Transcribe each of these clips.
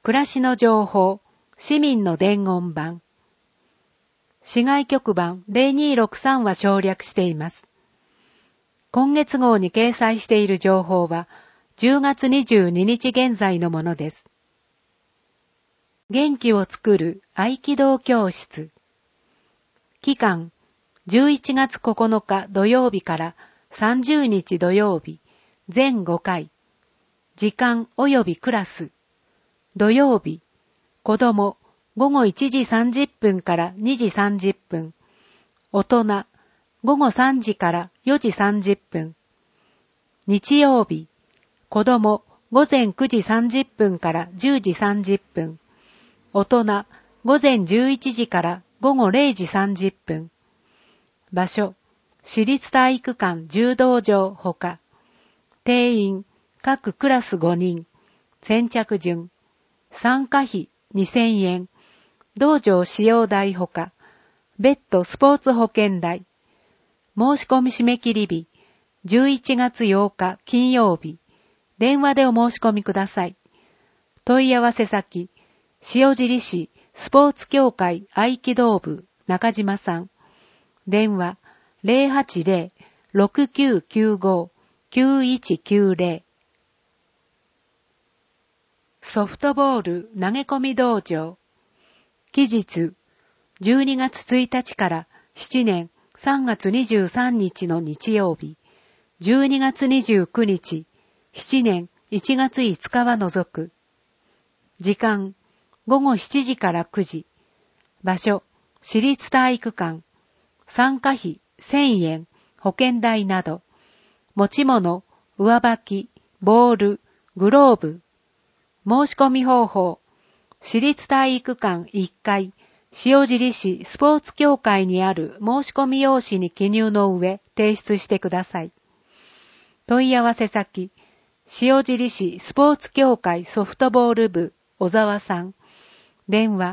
暮らしの情報、市民の伝言版。市外局番0263は省略しています。今月号に掲載している情報は10月22日現在のものです。元気を作る合気道教室。期間11月9日土曜日から30日土曜日、全5回。時間及びクラス。土曜日、子供、午後1時30分から2時30分。大人、午後3時から4時30分。日曜日、子供、午前9時30分から10時30分。大人、午前11時から午後0時30分。場所、私立体育館柔道場ほか。定員、各クラス5人。先着順。参加費2000円。道場使用代ほか。別途スポーツ保険代。申し込み締め切り日。11月8日金曜日。電話でお申し込みください。問い合わせ先。塩尻市スポーツ協会合気道部中島さん。電話 080-6995-9190。ソフトボール投げ込み道場。期日12月1日から7年3月23日の日曜日、12月29日、7年1月5日は除く。時間午後7時から9時。場所、私立体育館。参加費1000円、保険代など。持ち物、上履き、ボール、グローブ。申し込み方法。私立体育館1階、塩尻市スポーツ協会にある申し込み用紙に記入の上、提出してください。問い合わせ先。塩尻市スポーツ協会ソフトボール部、小沢さん。電話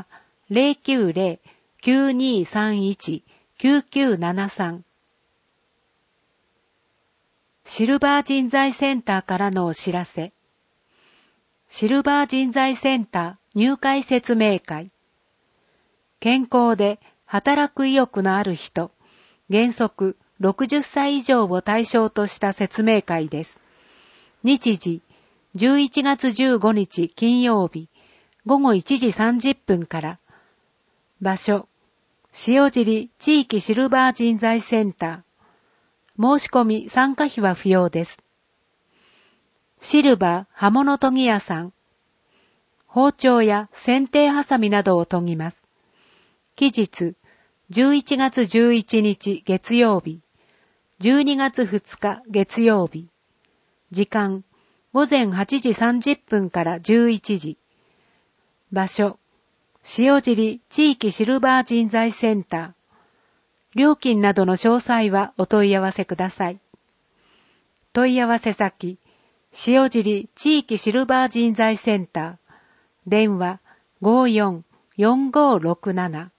090-9231-9973。シルバー人材センターからのお知らせ。シルバー人材センター入会説明会。健康で働く意欲のある人、原則60歳以上を対象とした説明会です。日時、11月15日金曜日、午後1時30分から。場所、塩尻地域シルバー人材センター。申し込み参加費は不要です。シルバー刃物研ぎ屋さん。包丁や剪定ハサミなどを研ぎます。期日、11月11日月曜日、12月2日月曜日。時間、午前8時30分から11時。場所、塩尻地域シルバー人材センター。料金などの詳細はお問い合わせください。問い合わせ先、塩尻地域シルバー人材センター。電話 54-4567。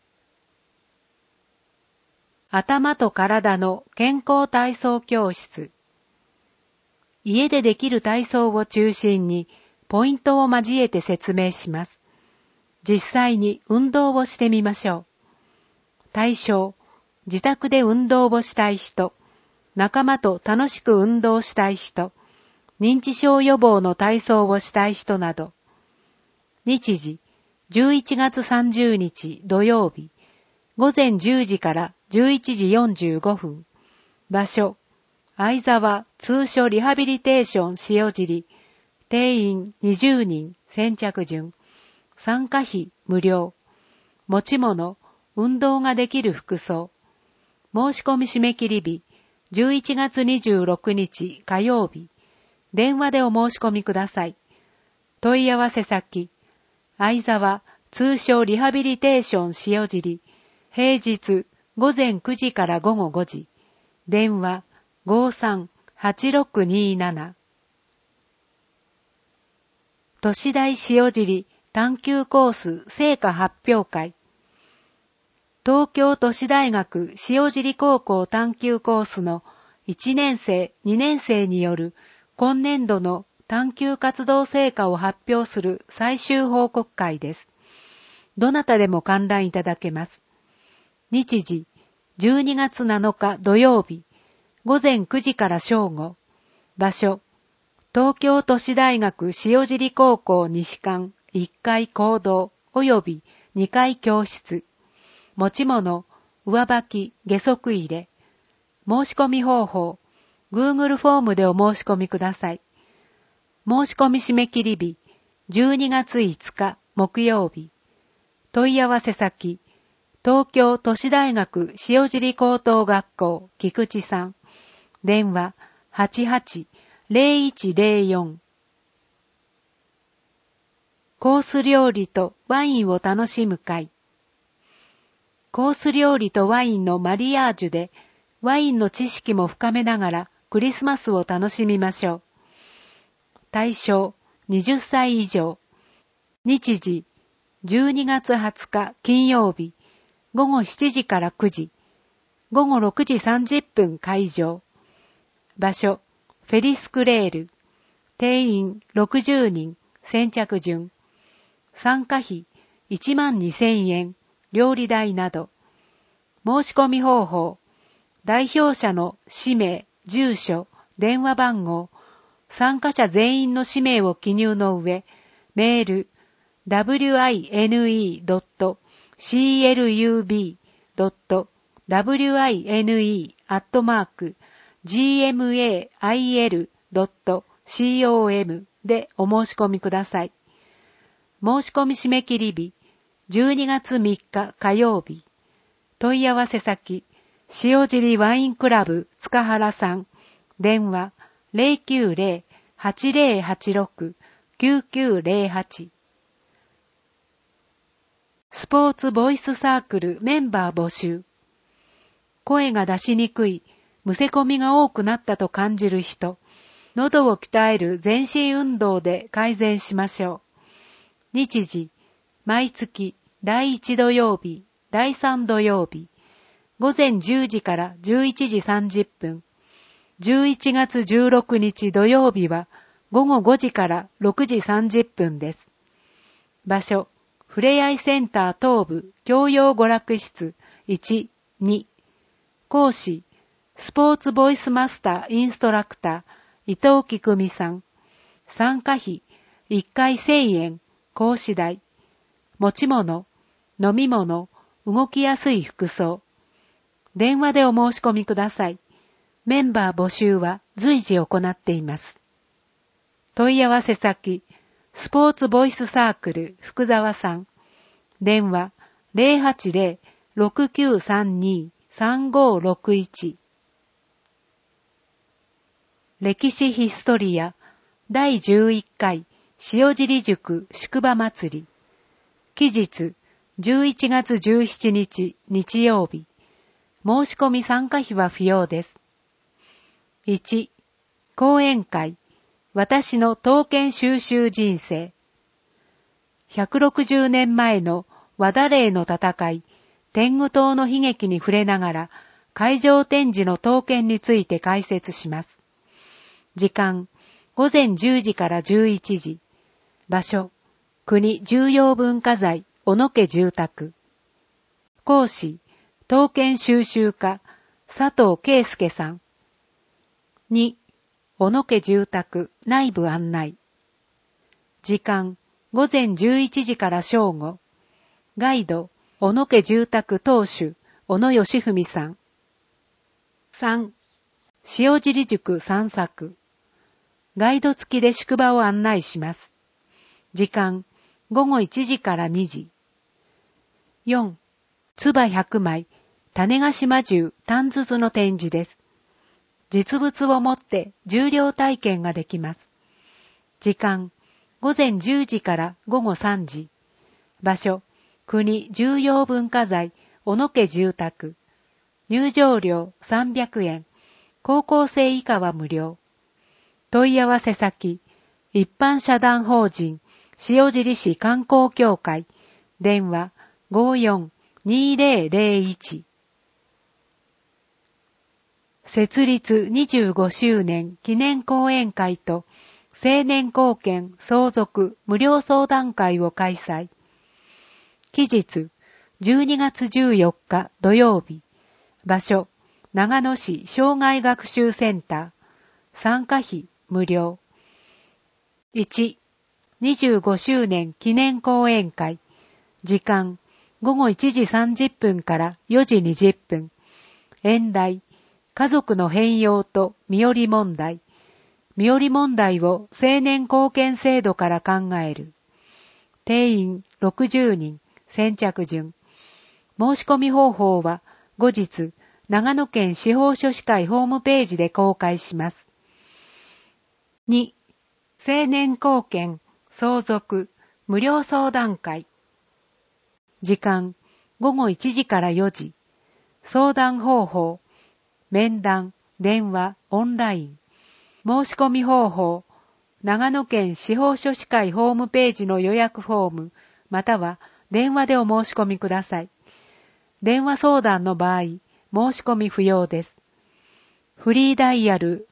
頭と体の健康体操教室。家でできる体操を中心にポイントを交えて説明します。実際に運動をしてみましょう。対象、自宅で運動をしたい人、仲間と楽しく運動したい人、認知症予防の体操をしたい人など。日時、11月30日土曜日、午前10時から11時45分。場所、相沢通所リハビリテーション塩尻。定員20人、先着順。参加費無料。持ち物、運動ができる服装。申し込み締め切り日、11月26日火曜日。電話でお申し込みください。問い合わせ先、相沢通所リハビリテーション塩尻。平日午前9時から午後5時。電話 53-8627。都市大塩尻探究コース成果発表会。東京都市大学塩尻高校探究コースの1年生、2年生による今年度の探究活動成果を発表する最終報告会です。どなたでも観覧いただけます。日時、12月7日土曜日、午前9時から正午。場所、東京都市大学塩尻高校西館1階講堂及び2階教室。持ち物、上履き、下足入れ。申し込み方法、Google フォームでお申し込みください。申し込み締め切り日、12月5日木曜日。問い合わせ先、東京都市大学塩尻高等学校菊池さん。電話88-0104。コース料理とワインを楽しむ会。コース料理とワインのマリアージュで、ワインの知識も深めながらクリスマスを楽しみましょう。対象20歳以上。日時12月20日金曜日午後7時から9時。午後6時30分会場。場所フェリスクレール。定員60人。先着順。参加費12,000円。料理代など。申し込み方法。代表者の氏名、住所、電話番号、参加者全員の氏名を記入の上、メール、wine.club.gmail.com でお申し込みください。申し込み締め切り日、12月3日火曜日。問い合わせ先、塩尻ワインクラブ塚原さん。電話090-8086-9908。スポーツボイスサークルメンバー募集。声が出しにくい、むせ込みが多くなったと感じる人、喉を鍛える全身運動で改善しましょう。日時、毎月第1土曜日、第3土曜日、午前10時から11時30分。11月16日土曜日は午後5時から6時30分です。場所、ふれあいセンター東部教養娯楽室1、2。講師、スポーツボイスマスターインストラクター伊藤きくみさん。参加費1回1000円、講師代。持ち物、飲み物、動きやすい服装。電話でお申し込みください。メンバー募集は随時行っています。問い合わせ先、スポーツボイスサークル福沢さん。電話080-6932-3561。歴史ヒストリア第11回塩尻塾宿場祭り。期日11月17日日曜日。申し込み参加費は不要です。1、講演会、私の刀剣収集人生。160年前の和田嶺の戦い、天狗党の悲劇に触れながら、会場展示の刀剣について解説します。時間、午前10時から11時。場所、国重要文化財、小野家住宅。講師、刀剣収集家、佐藤圭介さん。2、小野家住宅内部案内。時間、午前11時から正午。ガイド、小野家住宅当主、小野義文さん。3、塩尻塾散策。ガイド付きで宿場を案内します。時間、午後1時から2時。4、唾100枚、種子島銃短筒の展示です。実物を持って重量体験ができます。時間、午前10時から午後3時。場所、国重要文化財、小野家住宅。入場料300円。高校生以下は無料。問い合わせ先、一般社団法人、塩尻市観光協会。電話、54-2001。設立25周年記念講演会と青年貢献相続無料相談会を開催。期日、12月14日土曜日。場所、長野市障害学習センター。参加費無料。1、25周年記念講演会。時間、午後1時30分から4時20分。演題、家族の変容と身寄り問題。身寄り問題を青年貢献制度から考える。定員60人、先着順。申し込み方法は後日、長野県司法書士会ホームページで公開します。2、青年貢献、相続、無料相談会。時間、午後1時から4時。相談方法、面談、電話、オンライン。申し込み方法、長野県司法書士会ホームページの予約フォーム、または電話でお申し込みください。電話相談の場合、申し込み不要です。フリーダイヤル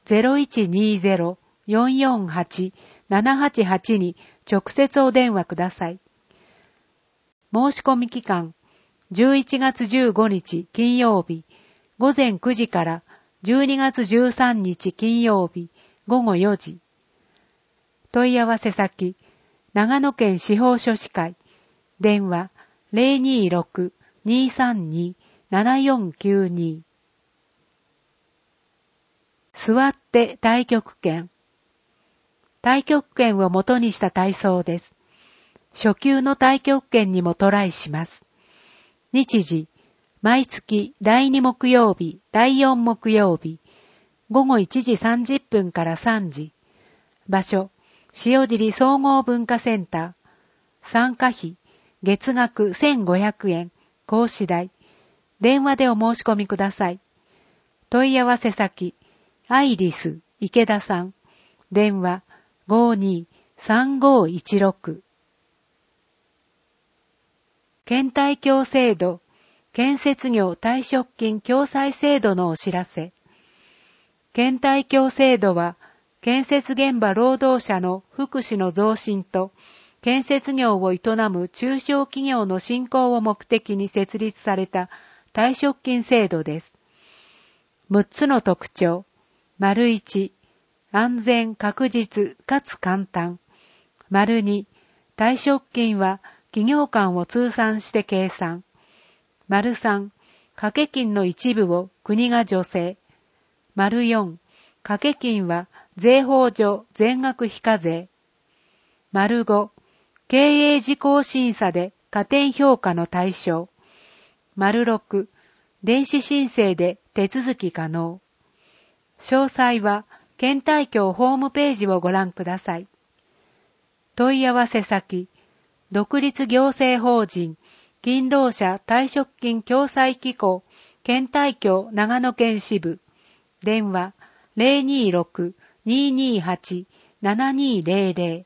0120-448-788 に直接お電話ください。申し込み期間、11月15日金曜日、午前9時から12月13日金曜日、午後4時。問い合わせ先、長野県司法書士会、電話026-232-7492。座って太極拳。太極拳を元にした体操です。初級の太極拳にもトライします。日時、毎月第2木曜日、第4木曜日、午後1時30分から3時。場所、塩尻総合文化センター。参加費、月額1500円、講師代。電話でお申し込みください。問い合わせ先、アイリス池田さん。電話52-3516。県対協制度、建設業退職金共済制度のお知らせ。県対協制度は、建設現場労働者の福祉の増進と、建設業を営む中小企業の振興を目的に設立された退職金制度です。6つの特徴。1、安全確実かつ簡単。2、退職金は企業間を通算して計算。3、掛け金の一部を国が助成。4、掛け金は税法上全額非課税。5、経営事項審査で加点評価の対象。6、電子申請で手続き可能。詳細は県対協ホームページをご覧ください。問い合わせ先、独立行政法人勤労者退職金共済機構県対協長野県支部。電話026-228-7200。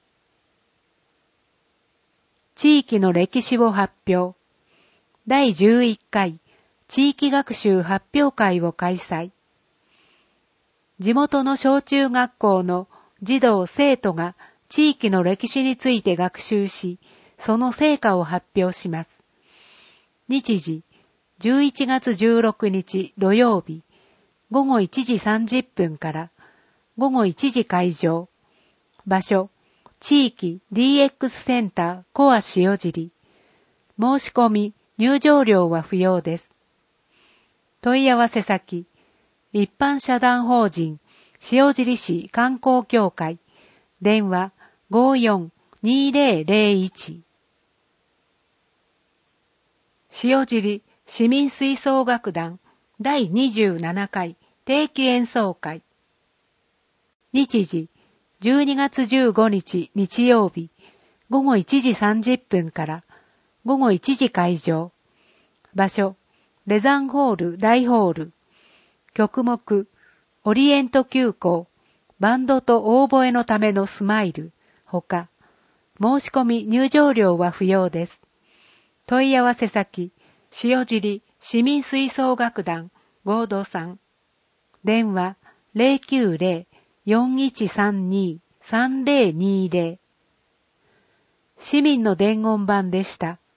地域の歴史を発表。第11回地域学習発表会を開催。地元の小中学校の児童生徒が地域の歴史について学習し、その成果を発表します。日時、11月16日土曜日、午後1時30分から午後1時会場。場所、地域 DX センターコア塩尻。申し込み、入場料は不要です。問い合わせ先、一般社団法人塩尻市観光協会。電話54-2001。塩尻市民吹奏楽団第27回定期演奏会。日時、12月15日日曜日、午後1時30分から午後1時会場。場所、レザンホール大ホール。曲目、オリエント急行、バンドとオーボエのためのスマイル、ほか、申し込み入場料は不要です。問い合わせ先、塩尻市民吹奏楽団合同さん。電話090-4132-3000。 3020。市民の伝言板でした。